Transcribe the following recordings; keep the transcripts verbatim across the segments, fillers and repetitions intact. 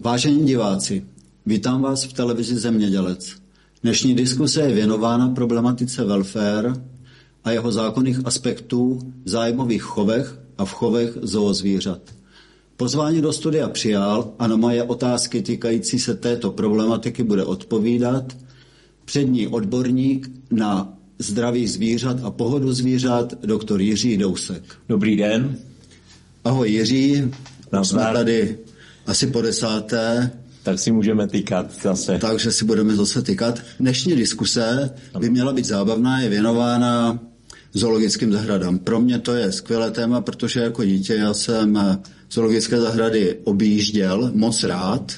Vážení diváci, vítám vás v televizi Zemědělec. Dnešní diskuse je věnována problematice welfare a jeho zákonných aspektů v zájmových chovech a v chovech zoozvířat. Pozvání do studia přijal a na moje otázky týkající se této problematiky bude odpovídat přední odborník na zdraví zvířat a pohodu zvířat, doktor Jiří Dousek. Dobrý den. Ahoj Jiří, jsme tady asi po desáté. Tak si můžeme tykat zase. Takže si budeme zase tykat. Dnešní diskuse by měla být zábavná, je věnována zoologickým zahradám. Pro mě to je skvělé téma, protože jako dítě já jsem zoologické zahrady objížděl moc rád.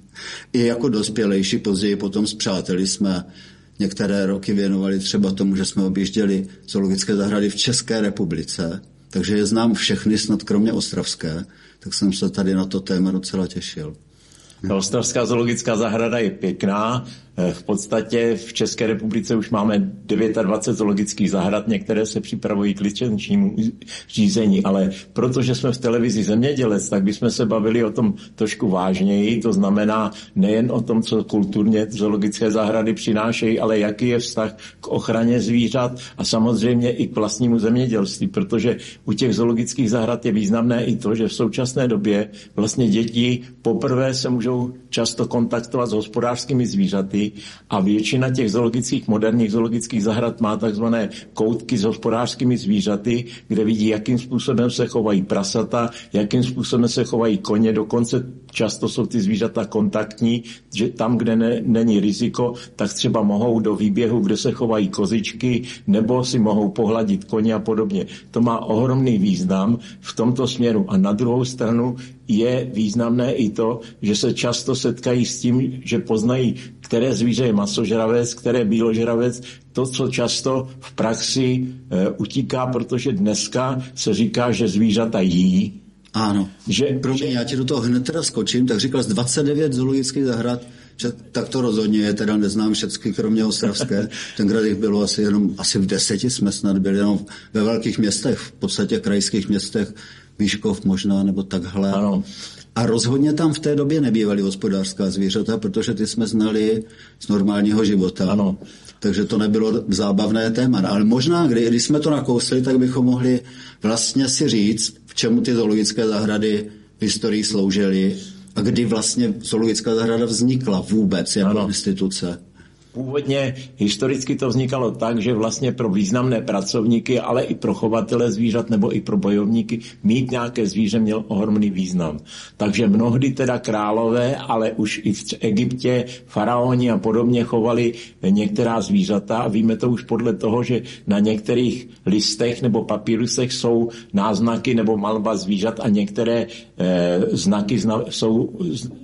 I jako dospělejší, později potom s přáteli jsme některé roky věnovali třeba tomu, že jsme objížděli zoologické zahrady v České republice. Takže je znám všechny, snad kromě ostravské. Tak jsem se tady na to téma docela těšil. Ta ostravská zoologická zahrada je pěkná. V podstatě v České republice už máme dvacet devět zoologických zahrad, některé se připravují k licenčnímu řízení, ale protože jsme v televizi Zemědělec, tak bychom se bavili o tom trošku vážněji, to znamená nejen o tom, co kulturně zoologické zahrady přinášejí, ale jaký je vztah k ochraně zvířat a samozřejmě i k vlastnímu zemědělství, protože u těch zoologických zahrad je významné i to, že v současné době vlastně děti poprvé se můžou často kontaktovat s hospodářskými zvířaty a většina těch zoologických, moderních zoologických zahrad má takzvané koutky s hospodářskými zvířaty, kde vidí, jakým způsobem se chovají prasata, jakým způsobem se chovají koně, dokonce často jsou ty zvířata kontaktní, že tam, kde ne, není riziko, tak třeba mohou do výběhu, kde se chovají kozičky, nebo si mohou pohladit koně a podobně. To má ohromný význam v tomto směru. A na druhou stranu je významné i to, že se často setkají s tím, že poznají, které zvíře je masožravec, které bíložravec, to, co často v praxi e, utíká, protože dneska se říká, že zvířata jí. Ano. Že, Promiň, že... já ti do toho hned teda skočím, tak říkal z dvacet devět zoologických zahrad, že tak to rozhodně je, teda neznám všechny, kromě ostravské. Tenkrát jich bylo asi jenom, asi v deseti jsme snad byli jenom ve velkých městech, v podstatě krajských městech, Výškov možná, nebo takhle. Ano. A rozhodně tam v té době nebývaly hospodářská zvířata, protože ty jsme znali z normálního života. Ano. Takže to nebylo zábavné téma. Ale možná, kdy, když jsme to nakousli, tak bychom mohli vlastně si říct, v čemu ty zoologické zahrady v historii sloužily a kdy vlastně zoologická zahrada vznikla vůbec jako ano. instituce. Původně historicky to vznikalo tak, že vlastně pro významné pracovníky, ale i pro chovatele zvířat nebo i pro bojovníky mít nějaké zvíře měl ohromný význam. Takže mnohdy teda králové, ale už i v Egyptě faraoni a podobně chovali některá zvířata a víme to už podle toho, že na některých listech nebo papírusech jsou náznaky nebo malba zvířat a některé eh, znaky zna, jsou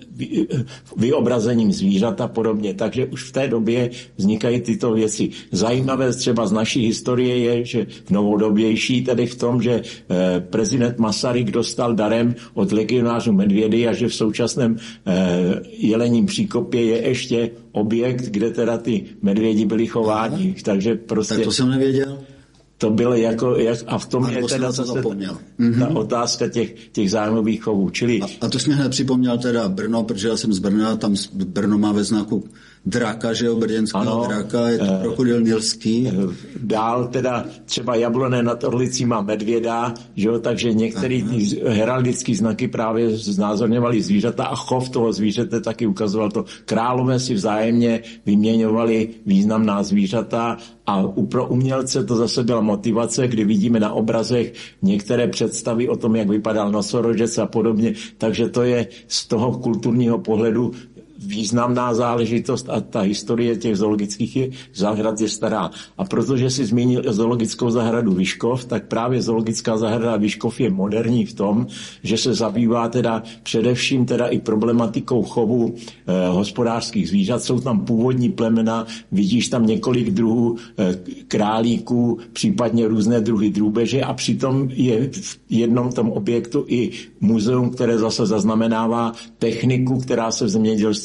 vyobrazením zvířat a podobně. Takže už v té době vznikají tyto věci. Zajímavé třeba z naší historie je, že v novodobější, tedy v tom, že eh, prezident Masaryk dostal darem od legionářů medvědy a že v současném eh, Jelením příkopě je ještě objekt, kde teda ty medvědi byli chováni. Takže prostě... Tak to jsem nevěděl. To bylo jako, jak, a v tom a je teda zase ta mm-hmm. otázka těch, těch zájmových chovů. Čili... A, a to jsi mě hned připomněl teda Brno, protože já jsem z Brna, tam Brno má ve znaku draka, že jo, brněnského draka, je to eh, krokodil nilský. Dál teda třeba Jablonné nad Orlicí má medvěda, že jo, takže některé heraldické znaky právě znázorňovaly zvířata a chov toho zvířete taky ukazoval to. Králové si vzájemně vyměňovali významná zvířata a pro umělce to zase byla motivace, kdy vidíme na obrazech některé představy o tom, jak vypadal nosorožec a podobně. Takže to je z toho kulturního pohledu významná záležitost a ta historie těch zoologických zahrad je stará. A protože si zmínil zoologickou zahradu Vyškov, tak právě zoologická zahrada Vyškov je moderní v tom, že se zabývá teda především teda i problematikou chovu eh, hospodářských zvířat. Jsou tam původní plemena, vidíš tam několik druhů eh, králíků, případně různé druhy drůbeže a přitom je v jednom tom objektu i muzeum, které zase zaznamenává techniku, která se v zemědělství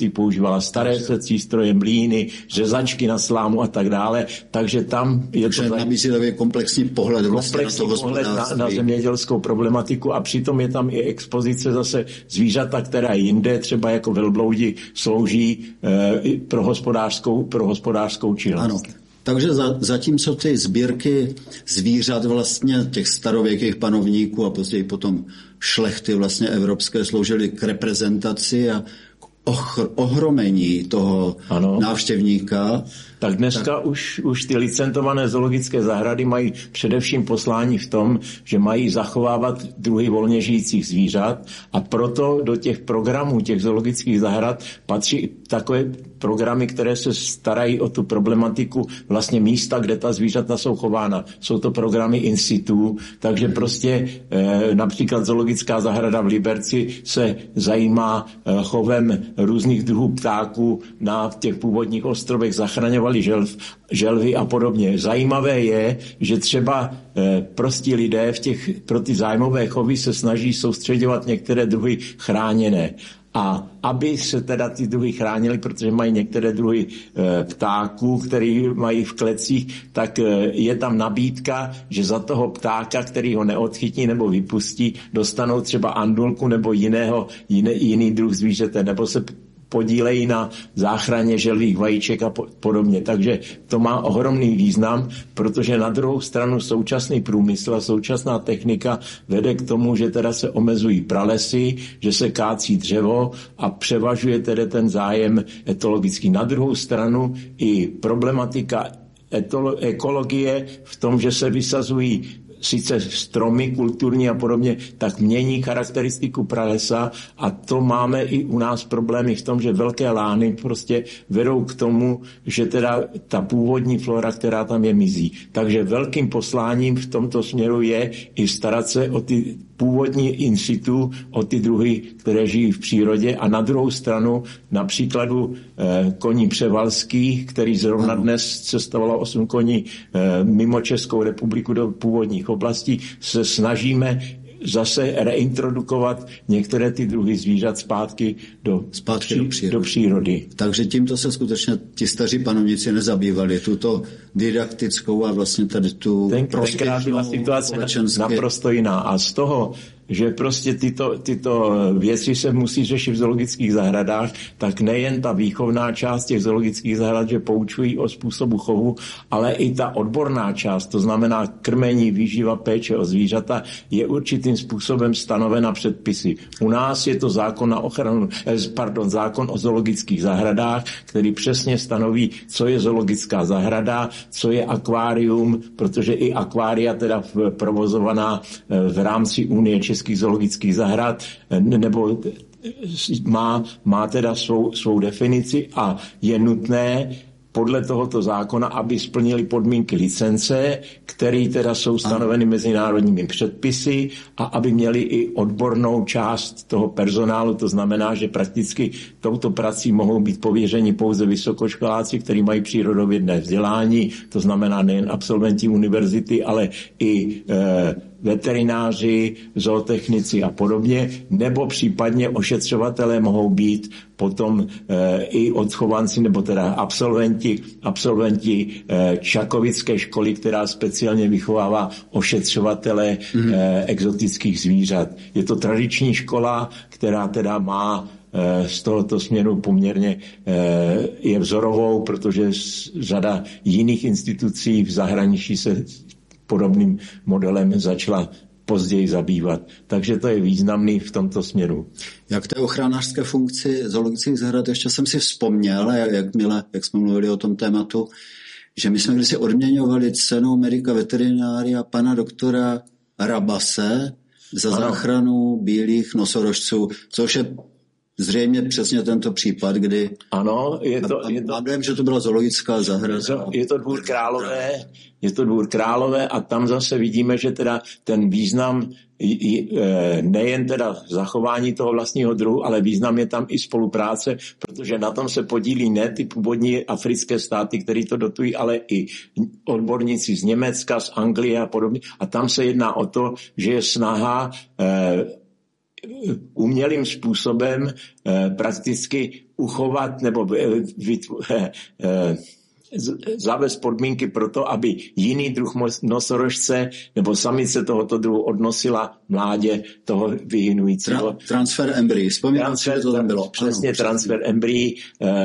zemědělství používala staré secí stroje, mlýny, řezačky na slámu a tak dále, takže tam je takže to nabízí takový komplexní pohled, vlastně komplexní na, to pohled na, na zemědělskou problematiku a přitom je tam i expozice zase zvířata, která jinde, třeba jako velbloudi, slouží e, pro hospodářskou, pro hospodářskou činnost. Ano. Takže za, zatímco ty sbírky zvířat vlastně těch starověkých panovníků a později potom šlechty vlastně evropské sloužily k reprezentaci a k ochr- ohromení toho ano. návštěvníka. Tak dneska tak. Už, už ty licencované zoologické zahrady mají především poslání v tom, že mají zachovávat druhy volně žijících zvířat a proto do těch programů těch zoologických zahrad patří i takové programy, které se starají o tu problematiku vlastně místa, kde ta zvířata jsou chována. Jsou to programy in situ, takže prostě e, například zoologická zahrada v Liberci se zajímá e, chovem různých druhů ptáků na těch původních ostrovech, zachraňovali želv, želvy a podobně. Zajímavé je, že třeba e, prostí lidé v těch, pro ty zájmové chovy se snaží soustředovat některé druhy chráněné. A aby se teda ty druhy chránily, protože mají některé druhy e, ptáků, který mají v klecích, tak e, je tam nabídka, že za toho ptáka, který ho neodchytí nebo vypustí, dostanou třeba andulku nebo jiného, jiný, jiný druh zvířete, nebo se podílejí na záchraně želvých vajíček a podobně. Takže to má ohromný význam, protože na druhou stranu současný průmysl a současná technika vede k tomu, že teda se omezují pralesy, že se kácí dřevo a převažuje tedy ten zájem etologický. Na druhou stranu i problematika etolo- ekologie v tom, že se vysazují sice stromy kulturní a podobně, tak mění charakteristiku pralesa a to máme i u nás problémy v tom, že velké lány prostě vedou k tomu, že teda ta původní flora, která tam je, mizí. Takže velkým posláním v tomto směru je i starat se o ty původní in situ, o ty druhy, které žijí v přírodě a na druhou stranu na příkladu eh, koní převalských, který zrovna dnes cestovalo osm koní eh, mimo Českou republiku do původních oblastí, se snažíme zase reintrodukovat některé ty druhy zvířat zpátky do, zpátky pří, do, přírody. do přírody. Takže tímto se skutečně ti staří panovníci nezabývali. Tuto didaktickou a vlastně tady tu Ten, tenkrát byla situace naprosto jiná. A z toho, že prostě tyto, tyto věci se musí řešit v zoologických zahradách, tak nejen ta výchovná část těch zoologických zahrad, že poučují o způsobu chovu, ale i ta odborná část, to znamená krmení, výživa, péče o zvířata, je určitým způsobem stanovena předpisy. U nás je to zákon na ochranu, pardon, zákon o zoologických zahradách, který přesně stanoví, co je zoologická zahrada, co je akvárium, protože i akvária teda provozovaná v rámci Unie českých zoologických zahrad nebo má, má teda svou, svou definici a je nutné podle tohoto zákona, aby splnili podmínky licence, které teda jsou stanoveny mezinárodními předpisy a aby měli i odbornou část toho personálu, to znamená, že prakticky touto prací mohou být pověřeni pouze vysokoškoláci, kteří mají přírodovědné vzdělání, to znamená nejen absolventi univerzity, ale i e, veterináři, zootechnici a podobně, nebo případně ošetřovatelé mohou být potom e, i odchovanci, nebo teda absolventi, absolventi e, Čakovické školy, která speciálně vychovává ošetřovatele mm. e, exotických zvířat. Je to tradiční škola, která teda má e, z tohoto směru poměrně e, je vzorovou, protože řada jiných institucí v zahraničí se podobným modelem začala později zabývat. Takže to je významný v tomto směru. Jak té ochranářské funkci zoologických zahrad, ještě jsem si vzpomněl, jak, milé, jak jsme mluvili o tom tématu, že my jsme kdysi odměňovali cenou Medica Veterinária pana doktora Rabase za ano. záchranu bílých nosorožců, což je zřejmě přesně tento případ, kdy... Ano, je to... Je to... Mám dojem, že to byla zoologická zahrada. Je to Dvůr Králové, je to Dvůr Králové a tam zase vidíme, že teda ten význam nejen teda zachování toho vlastního druhu, ale význam je tam i spolupráce, protože na tom se podílí ne ty původní africké státy, které to dotují, ale i odborníci z Německa, z Anglie a podobně. A tam se jedná o to, že je snaha eh, umělým způsobem eh, prakticky uchovat nebo vytvo, zavést podmínky pro to, aby jiný druh nosorožce nebo samice tohoto druhu odnosila mládě toho vyhynujícího. Tra- transfer embryí, vzpomínám si, že to tam bylo. Přesně, ano, transfer embryí,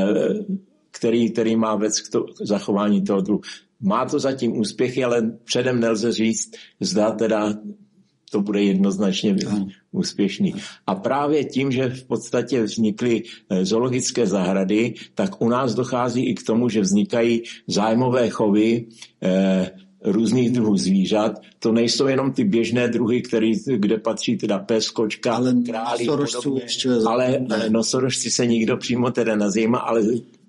který, který má vést k, to, k zachování toho druhu. Má to zatím úspěchy, ale předem nelze říct, zda teda to bude jednoznačně úspěšný. A právě tím, že v podstatě vznikly zoologické zahrady, tak u nás dochází i k tomu, že vznikají zájmové chovy eh, různých druhů zvířat. To nejsou jenom ty běžné druhy, který, kde patří teda pes, kočka, ale králík, podobně, ale ne. Nosorožci se nikdo přímo teda nazývá, ale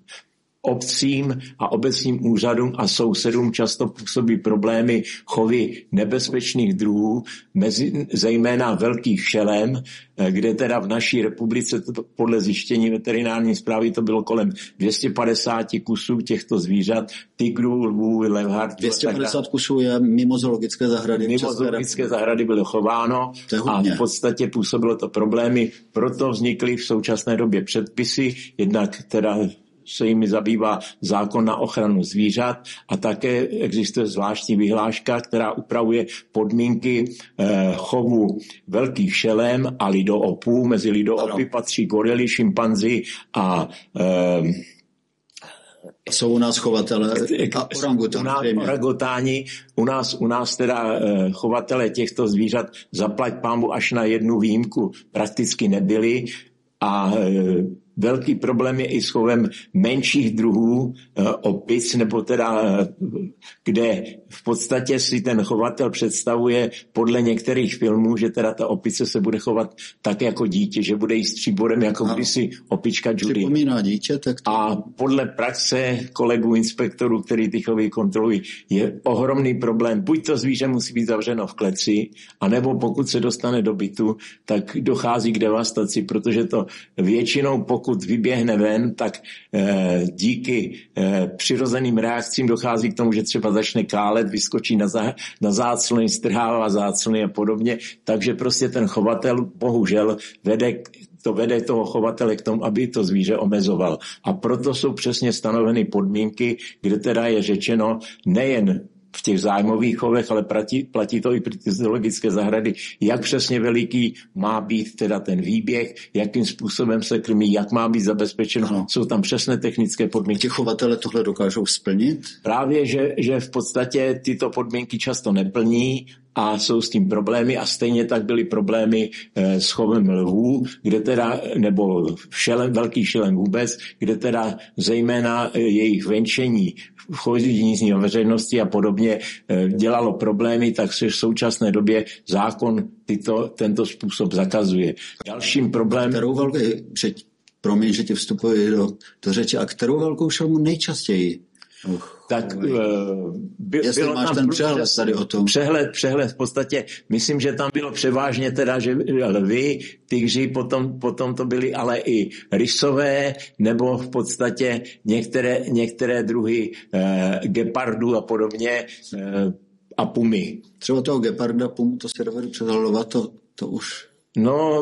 obcím a obecním úřadům a sousedům často působí problémy chovy nebezpečných druhů, mezi, zejména velkých šelem, kde teda v naší republice podle zjištění veterinární správy to bylo kolem dvě stě padesát kusů těchto zvířat, tigrů, lvů, levhartů. dvě stě padesát kusů je mimo zoologické zahrady. Mimo zoologické zahrady bylo chováno a v podstatě působilo to problémy, proto vznikly v současné době předpisy, jednak teda se jimi zabývá zákon na ochranu zvířat a také existuje zvláštní vyhláška, která upravuje podmínky eh, chovu velkých šelem a lidoopů. Mezi lidoopy patří gorily, šimpanzi a eh, jsou u nás chovatele a orangutáni. Orangutáni, u nás, u nás teda eh, chovatele těchto zvířat zaplať pánbu až na jednu výjimku prakticky nebyli a eh, velký problém je i s chovem menších druhů e, opic, nebo teda, kde v podstatě si ten chovatel představuje podle některých filmů, že teda ta opice se bude chovat tak jako dítě, že bude jíst stříborem jako a kdysi opička Judy. Připomíná dítě, tak to... A podle praxe kolegů inspektorů, který ty chovy kontrolují, je ohromný problém. Buď to zvíře musí být zavřeno v kleci, anebo pokud se dostane do bytu, tak dochází k devastaci, protože to většinou pokud pokud vyběhne ven, tak eh, díky eh, přirozeným reakcím dochází k tomu, že třeba začne kálet, vyskočí na, zá, na záclony, strhává záclony a podobně. Takže prostě ten chovatel bohužel vede to vede toho chovatele k tomu, aby to zvíře omezoval. A proto jsou přesně stanoveny podmínky, kde teda je řečeno nejen v těch zájmových chovech, ale platí, platí to i pro ty zoologické zahrady, jak přesně veliký má být teda ten výběh, jakým způsobem se krmí, jak má být zabezpečeno. Ano. Jsou tam přesné technické podmínky. Ti chovatele tohle dokážou splnit? Právě, že, že v podstatě tyto podmínky často neplní a jsou s tím problémy a stejně tak byly problémy e, s chovem lvů, kde teda, nebo šelem, velký šelem vůbec, kde teda zejména e, jejich venčení v chodění z veřejnosti a podobně e, dělalo problémy, tak se v současné době zákon tyto, tento způsob zakazuje. Dalším problémem... Kterou velkou, promiň, že ti vstupuji do, do řeči, a kterou velkou šelmu nejčastěji? Uch, tak by, jestli bylo máš tam ten přehled tady o tom. Přehled, přehled v podstatě, myslím, že tam bylo převážně teda, že lvy, tygři, potom, potom to byly ale i rysové, nebo v podstatě některé, některé druhy eh, gepardů a podobně eh, a pumy. Třeba toho geparda, pumu, to si dovedu předhalovat, to, to už... No,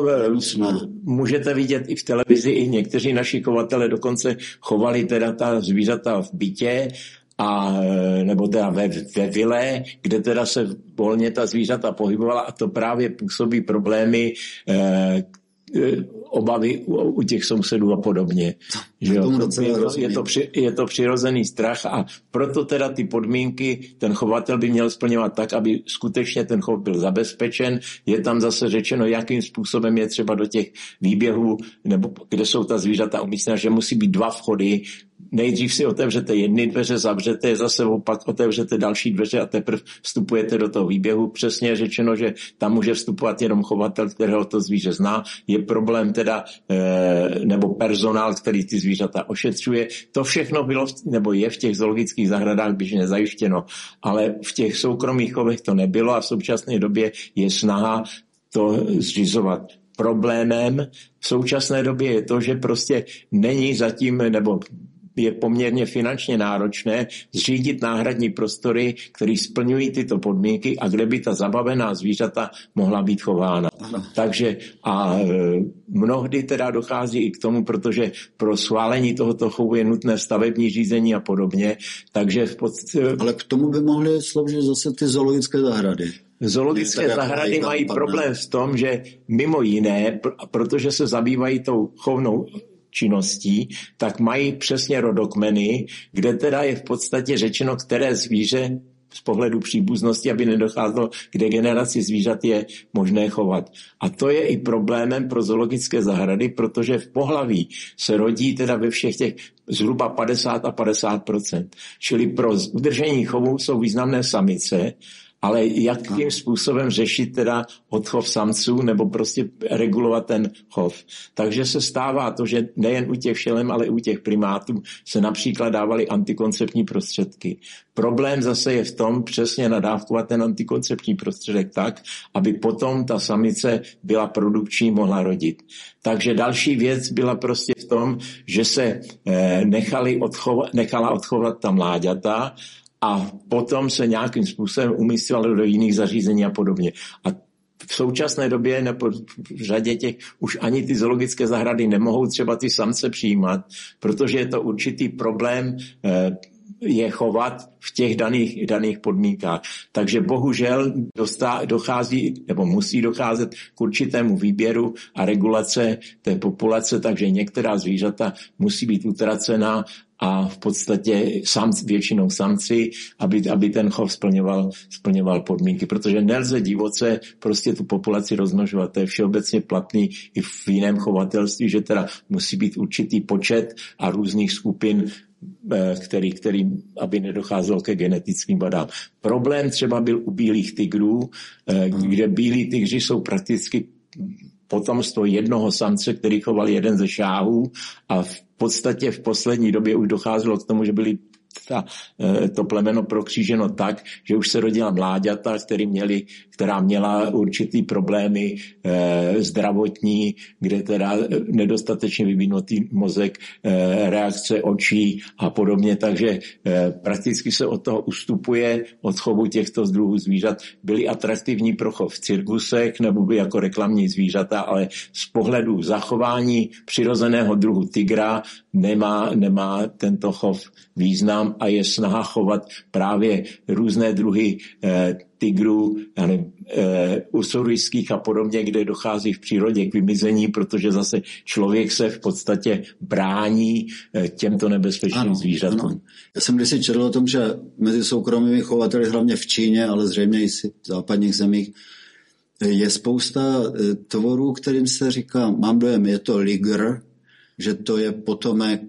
můžete vidět i v televizi, i někteří naši chovatele dokonce chovali teda ta zvířata v bytě, a, nebo teda ve, ve vile, kde teda se volně ta zvířata pohybovala a to právě působí problémy, eh, obavy u, u těch sousedů a podobně. Že jo? Je, to, je, to při, je to přirozený strach a proto teda ty podmínky ten chovatel by měl splňovat tak, aby skutečně ten chov byl zabezpečen. Je tam zase řečeno, jakým způsobem je třeba do těch výběhů, nebo kde jsou ta zvířata umístěna, že musí být dva vchody. Nejdřív si otevřete jedny dveře, zavřete je, zase opak otevřete další dveře a teprve vstupujete do toho výběhu. Přesně je řečeno, že tam může vstupovat jenom chovatel, kterého to zvíře zná. Je problém teda, e, nebo personál, který ty zvířata ošetřuje. To všechno bylo, nebo je v těch zoologických zahradách běžně zajištěno, ale v těch soukromých chovech to nebylo a v současné době je snaha to zřizovat. Problémem v současné době je to, že prostě není zatím, nebo je poměrně finančně náročné zřídit náhradní prostory, které splňují tyto podmínky a kde by ta zabavená zvířata mohla být chována. Ano. Takže a mnohdy teda dochází i k tomu, protože pro schválení tohoto chovu je nutné stavební řízení a podobně, takže v podstatě... Ale k tomu by mohly sloužit zase ty zoologické zahrady. Zoologické zahrady mají problém v tom, že mimo jiné, protože se zabývají tou chovnou činností, tak mají přesně rodokmeny, kde teda je v podstatě řečeno, které zvíře z pohledu příbuznosti, aby nedocházelo k degeneraci zvířat, je možné chovat. A to je i problémem pro zoologické zahrady, protože v pohlaví se rodí teda ve všech těch zhruba padesát a padesát procent. Čili pro udržení chovu jsou významné samice, ale jakým způsobem řešit teda odchov samců nebo prostě regulovat ten chov. Takže se stává to, že nejen u těch šelem, ale i u těch primátů se například dávaly antikoncepční prostředky. Problém zase je v tom přesně nadávkovat ten antikoncepční prostředek tak, aby potom ta samice byla produkční, mohla rodit. Takže další věc byla prostě v tom, že se nechali odchovat, nechala odchovat ta mláďata a potom se nějakým způsobem umístěvalo do jiných zařízení a podobně. A v současné době nebo v řadě těch už ani ty zoologické zahrady nemohou třeba ty samce přijímat, protože je to určitý problém je chovat v těch daných, daných podmínkách. Takže bohužel dostá, dochází nebo musí docházet k určitému výběru a regulace té populace, takže některá zvířata musí být utracená a v podstatě sám, většinou samci, aby, aby ten chov splňoval, splňoval podmínky, protože nelze divoce prostě tu populaci rozmnožovat. To je všeobecně platný i v jiném chovatelství, že teda musí být určitý počet a různých skupin, který, který, aby nedocházelo ke genetickým vadám. Problém třeba byl u bílých tigrů, kde bílí tigři jsou prakticky potomstvo jednoho samce, který choval jeden ze šáhů a v podstatě v poslední době už docházelo k tomu, že byly ta, to plemeno prokříženo tak, že už se rodila mláďata, který měli, která měla určitý problémy e, zdravotní, kde teda nedostatečně vyvinutý mozek, e, reakce očí a podobně, takže e, prakticky se od toho ustupuje od chovu těchto druhů zvířat. Byly atraktivní pro chov v cirkusech nebo by jako reklamní zvířata, ale z pohledu zachování přirozeného druhu tigra nemá, nemá tento chov význam a je snaha chovat právě různé druhy eh, tigrů, eh, usorijských a podobně, kde dochází v přírodě k vymizení, protože zase člověk se v podstatě brání eh, těmto nebezpečným ano, zvířatům. Ano. Já jsem kdysi četl o tom, že mezi soukromými chovateli, hlavně v Číně, ale zřejmě i v západních zemích, je spousta eh, tvorů, kterým se říká, mám dojem, je to ligr, že to je potomek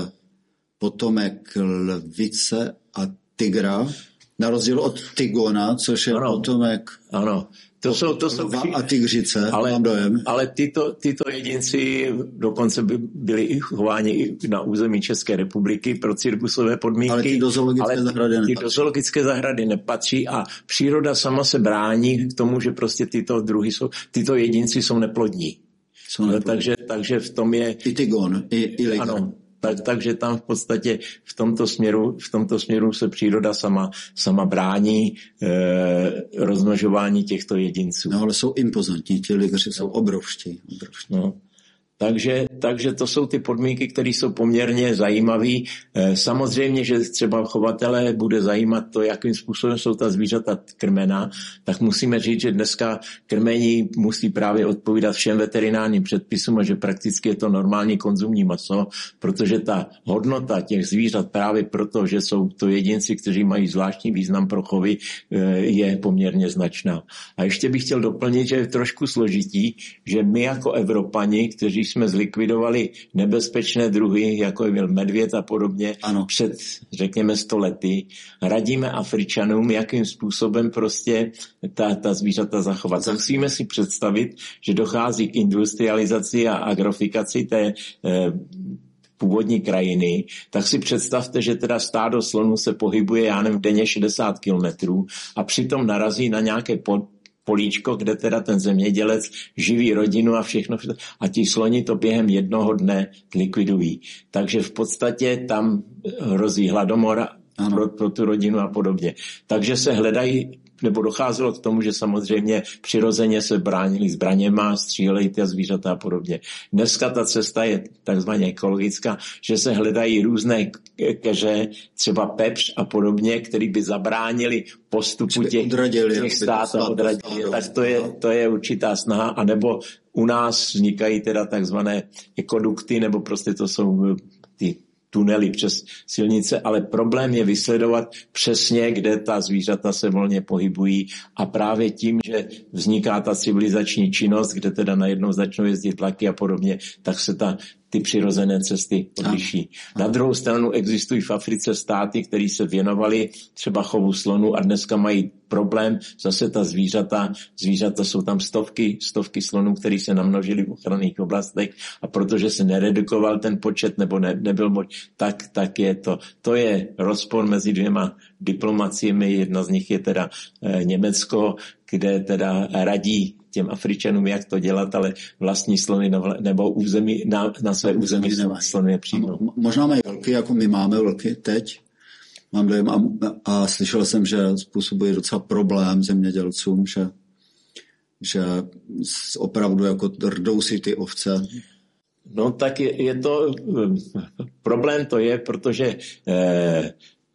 potomek lvice a tigra, na rozdíl od tygona, což je ano, potomek ano. To jsou, to jsou lva a tygřice, ale, mám dojem. Ale tyto, tyto jedinci dokonce by byli i chováni na území České republiky pro cirkusové podmínky. Ale ty do zoologické ale zahrady nepatří. Ty do zoologické zahrady nepatří a příroda sama se brání k tomu, že prostě tyto druhy jsou, tyto jedinci jsou neplodní. Jsou neplodní. Takže, takže v tom je... I tygon, i, i ligr. Ano. Tak, takže tam v podstatě v tomto směru, v tomto směru se příroda sama, sama brání e, rozmnožování těchto jedinců. No ale jsou impozantní, ti ligři jsou obrovští. obrovští. No. Takže, takže to jsou ty podmínky, které jsou poměrně zajímavé. Samozřejmě, že třeba chovatele bude zajímat to, jakým způsobem jsou ta zvířata krmena, tak musíme říct, že dneska krmení musí právě odpovídat všem veterinárním předpisům a že prakticky je to normální konzumní maso, protože ta hodnota těch zvířat právě proto, že jsou to jedinci, kteří mají zvláštní význam pro chovy, je poměrně značná. A ještě bych chtěl doplnit, že je trošku složitý, že my jako Evropani, kteří jsme zlikvidovali nebezpečné druhy, jako je byl medvěd a podobně, ano. před, řekněme, sto lety, radíme Afričanům, jakým způsobem prostě ta, ta zvířata zachovat. Musíme si představit, že dochází k industrializaci a agrofikaci té eh, původní krajiny, tak si představte, že teda stádo slonů se pohybuje, já nevím, denně šedesát kilometrů a přitom narazí na nějaké pod políčko, kde teda ten zemědělec živí rodinu a všechno. A ti sloni to během jednoho dne likvidují. Takže v podstatě tam hrozí hladomor pro, pro tu rodinu a podobně. Takže se hledají, nebo docházelo k tomu, že samozřejmě přirozeně se bránili zbraněma, stříleli ty zvířata a podobně. Dneska ta cesta je takzvaně ekologická, že se hledají různé keře, třeba pepř a podobně, který by zabránili postupu těch, těch států a odradili. Tak to je, to je určitá snaha, anebo u nás vznikají teda takzvané ekodukty, nebo prostě to jsou ty tunely přes silnice, ale problém je vysledovat přesně, kde ta zvířata se volně pohybují a právě tím, že vzniká ta civilizační činnost, kde teda najednou začnou jezdit vlaky a podobně, tak se ta ty přirozené cesty odliší. Na druhou stranu existují v Africe státy, které se věnovaly třeba chovu slonů a dneska mají problém, zase ta zvířata, zvířata jsou tam stovky, stovky slonů, které se namnožily v ochranných oblastech a protože se neredukoval ten počet nebo ne, nebyl moc, tak, tak je to. To je rozpor mezi dvěma diplomaciemi, jedna z nich je teda e, Německo, kde teda radí těm Afričanům, jak to dělat, ale vlastní slony na, nebo území, na, na své území slony nepřijmou. Možná mají vlky, jako my máme vlky teď. Mám dojem a, a slyšel jsem, že způsobuje docela problém zemědělcům, že, že opravdu jako rdou si ty ovce. No tak je, je to, problém to je, protože eh,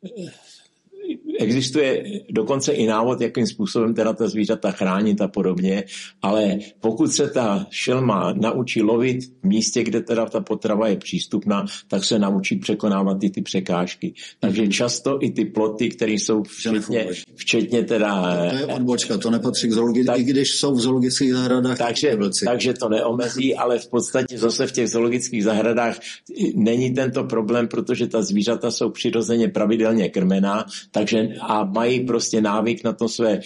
existuje dokonce i návod, jakým způsobem teda ta zvířata chránit a podobně, ale pokud se ta šelma naučí lovit v místě, kde teda ta potrava je přístupná, tak se naučí překonávat i ty překážky. Takže často i ty ploty, které jsou včetně, včetně teda... To je odbočka, to nepatří k zoologii, tak, i když jsou v zoologických zahradách. Takže, takže to neomezí, ale v podstatě zase v těch zoologických zahradách není tento problém, protože ta zvířata jsou přirozeně pravidelně krmená, takže a mají prostě návyk na to své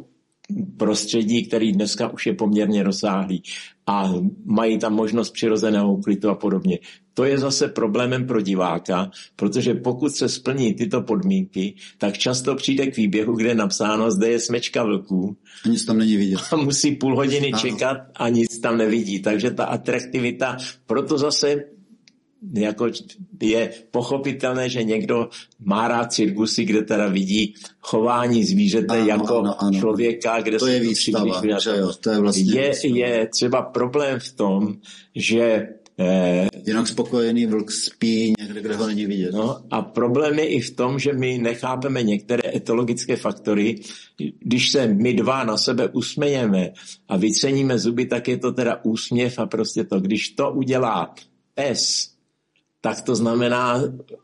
prostředí, který dneska už je poměrně rozsáhlý a mají tam možnost přirozeného úklidu a podobně. To je zase problémem pro diváka, protože pokud se splní tyto podmínky, tak často přijde k výběhu, kde je napsáno, zde je smečka vlků. A nic tam není vidět. A musí půl hodiny čekat a nic tam nevidí. Takže ta atraktivita, proto zase jako je pochopitelné, že někdo má rád cirkusy, kde teda vidí chování zvířete ano, jako ano, ano. člověka, kde to se je výstava, že jo, to je vlastně je, je třeba problém v tom, že eh, jinak spokojený vlk spí někde, kde ho není vidět. No, a problém je i v tom, že my nechápeme některé etologické faktory. Když se my dva na sebe usmějeme a vyceníme zuby, tak je to teda úsměv a prostě to. Když to udělá pes, tak to znamená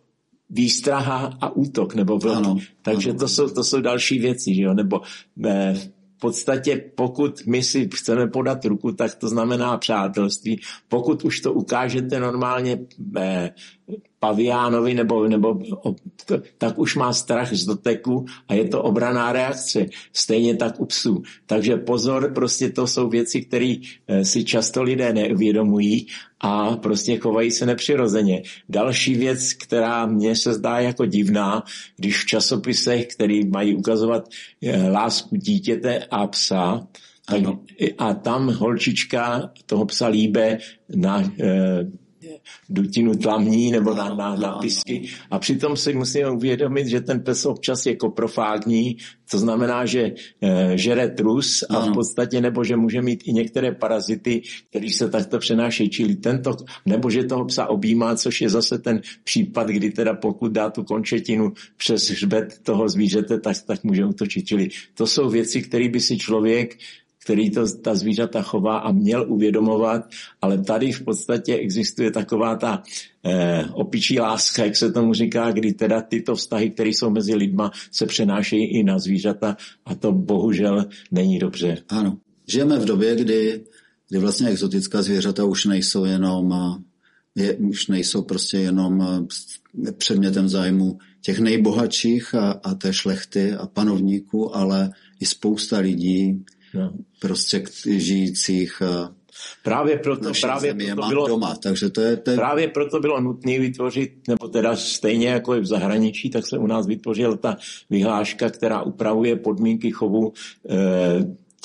výstraha a útok, nebo vlk. Ano, Takže ano. To, jsou, to jsou další věci, že jo? Nebo eh, v podstatě pokud my si chceme podat ruku, tak to znamená přátelství. Pokud už to ukážete normálně eh, paviánovi, nebo, nebo tak už má strach z doteku a je to obranná reakce. Stejně tak u psů. Takže pozor, prostě to jsou věci, které si často lidé neuvědomují a prostě chovají se nepřirozeně. Další věc, která mně se zdá jako divná, když v časopisech, který mají ukazovat lásku dítěte a psa, tak, a tam holčička toho psa líbe na eh, dutinu tlamní nebo na, na, na pisky. A přitom si musíme uvědomit, že ten pes občas je koprofágní, to znamená, že e, žere trus a v podstatě, nebo že může mít i některé parazity, které se takto přenášejí, čili tento, nebo že toho psa objímá, což je zase ten případ, kdy teda pokud dá tu končetinu přes hřbet toho zvířete, tak, tak může útočit. Čili to jsou věci, které by si člověk který to, ta zvířata chová a měl uvědomovat, ale tady v podstatě existuje taková ta eh, opičí láska, jak se tomu říká, kdy teda tyto vztahy, které jsou mezi lidma, se přenášejí i na zvířata a to bohužel není dobře. Ano. Žijeme v době, kdy, kdy vlastně exotická zvířata už nejsou jenom, je, už nejsou prostě jenom předmětem zájmu těch nejbohatších a, a té šlechty a panovníků, ale i spousta lidí, no. prostě žijících právě proto, právě proto bylo, doma, takže to je, to je... právě proto bylo nutné vytvořit, nebo teda stejně jako je v zahraničí, tak se u nás vytvořila ta vyhláška, která upravuje podmínky chovu e,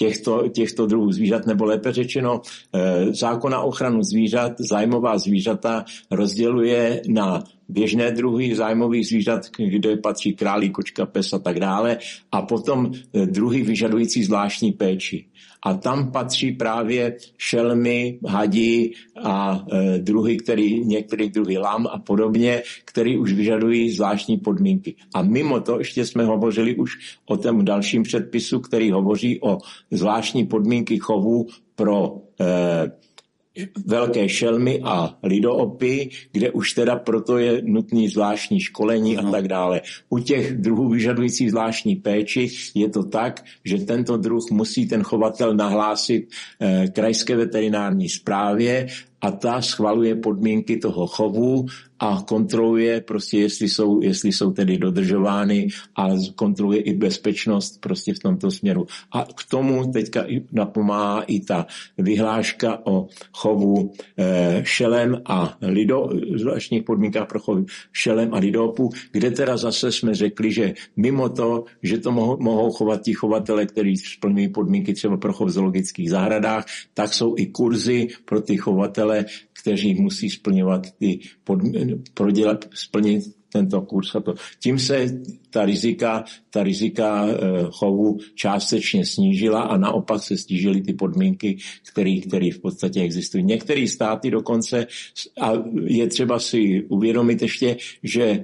těchto, těchto druhů zvířat, nebo lépe řečeno zákon na ochranu zvířat, zájmová zvířata rozděluje na běžné druhy zájmových zvířat, kde patří králík, kočka, pes a tak dále, a potom druhy vyžadující zvláštní péči. A tam patří právě šelmy, hadi a e, druhy, který, některé druhy lam a podobně, které už vyžadují zvláštní podmínky. A mimo to ještě jsme hovořili už o tom dalším předpisu, který hovoří o zvláštní podmínky chovu pro e, velké šelmy a lidoopy, kde už teda proto je nutný zvláštní školení a tak dále. U těch druhů vyžadujících zvláštní péči je to tak, že tento druh musí ten chovatel nahlásit eh, krajské veterinární správě a ta schvaluje podmínky toho chovu a kontroluje prostě, jestli jsou, jestli jsou tedy dodržovány a kontroluje i bezpečnost prostě v tomto směru. A k tomu teďka napomáhá i ta vyhláška o chovu e, šelem a lido, zvláštních podmínkách pro chov šelem a lidopu, kde teda zase jsme řekli, že mimo to, že to mohou, mohou chovat ti chovatele, kteří splňují podmínky třeba pro chov v zoologických zahradách, tak jsou i kurzy pro ty chovatele, kteří musí splňovat ty podmínky, prodělat, splnit tento kurz. A to. Tím se ta rizika, ta rizika e, chovu částečně snížila a naopak se snížily ty podmínky, které v podstatě existují. Některé státy dokonce, a je třeba si uvědomit ještě, že e,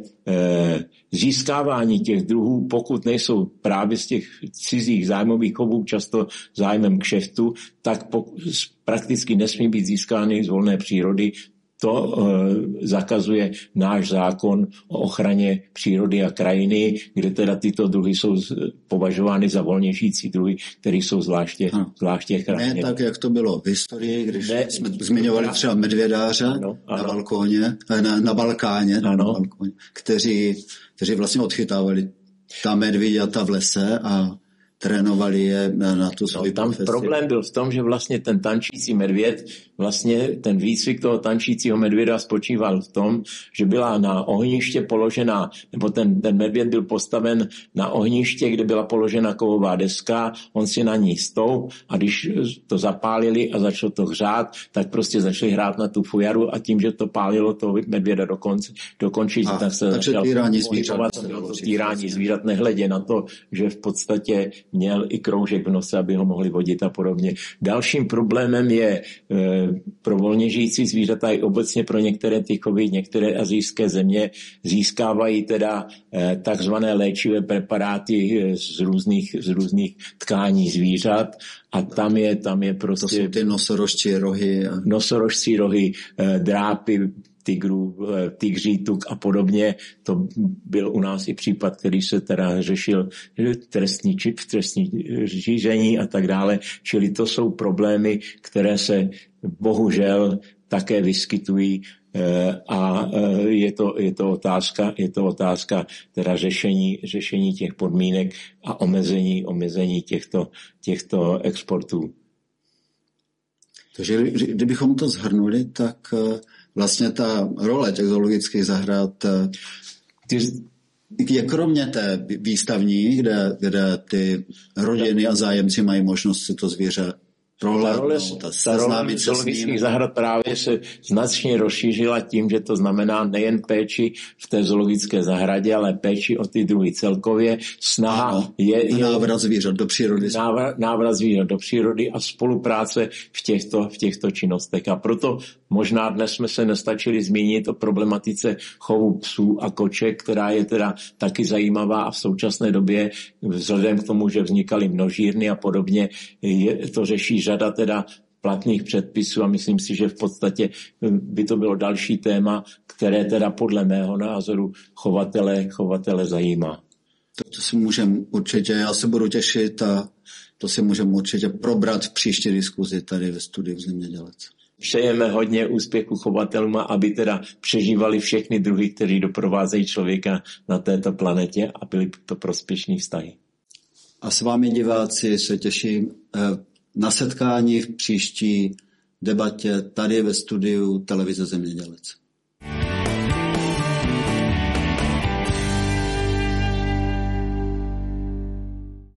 získávání těch druhů, pokud nejsou právě z těch cizích zájmových chovů často zájmem kšeftu, tak pokud, prakticky nesmí být získány z volné přírody. To uh, zakazuje náš zákon o ochraně přírody a krajiny, kde teda tyto druhy jsou považovány za volně žijící druhy, které jsou zvláště, zvláště chráněny. Ne tak, jak to bylo v historii, když ne, jsme zmiňovali třeba medvědáře ano, ano. na Balkóně, na, na Balkáně, ano. Na Balkóně, kteří, kteří vlastně odchytávali ta medvěďata v lese a trénovali je na, na tu svoji no, tam profesi. Problém byl v tom, že vlastně ten tančící medvěd, vlastně ten výcvik toho tančícího medvěda spočíval v tom, že byla na ohniště položená, nebo ten, ten medvěd byl postaven na ohniště, kde byla položena kovová deska, on si na ní stoup a když to zapálili a začalo to hřát, tak prostě začali hrát na tu fujaru a tím, že to pálilo toho medvěda dokonce, dokončit, a, tak se začal týrání zvířat. Týrání zvířat, nehledě na to, že v podstatě měl i kroužek v nose, aby ho mohli vodit a podobně. Dalším problémem je e, pro volně žijící zvířata i obecně pro některé ty chovy, některé asijské země získávají teda e, takzvané léčivé preparáty z různých, z různých tkání zvířat a tam je, tam je prostě... To jsou ty nosorožčí rohy. A... Nosorožčí rohy, e, drápy, tigrů, tigří tuk a podobně. To byl u nás i případ, který se teda řešil trestní, trestní řízení a tak dále. Čili to jsou problémy, které se bohužel také vyskytují a je to, je to otázka, je to otázka teda řešení, řešení těch podmínek a omezení, omezení těchto, těchto exportů. Takže kdybychom to shrnuli, tak vlastně ta role těch zoologických zahrad je kromě té výstavní, kde, kde ty rodiny a zájemci mají možnost si to zvíře prohlédnout a seznámit se s ním. Zahrad právě se značně rozšířila tím, že to znamená nejen péči v té zoologické zahradě, ale péči o ty druhy celkově. Snaha ano, je, je návrat zvířat do přírody. Návrat, návrat zvířat do přírody a spolupráce v těchto, v těchto činnostech. A proto možná dnes jsme se nestačili zmínit o problematice chovu psů a koček, která je teda taky zajímavá a v současné době vzhledem k tomu, že vznikaly množírny a podobně, je, to řeší řada teda platných předpisů a myslím si, že v podstatě by to bylo další téma, které teda podle mého názoru chovatele, chovatele zajímá. To, to si můžeme určitě, já se budu těšit a to si můžeme určitě probrat v příští diskuzi tady ve studiu Zemědělec. Přejeme hodně úspěchu chovatelům, aby teda přežívali všechny druhy, kteří doprovázejí člověka na této planetě a byly to prospěšný vztahy. A s vámi diváci se těším na setkání v příští debatě tady ve studiu Televize Zemědělec.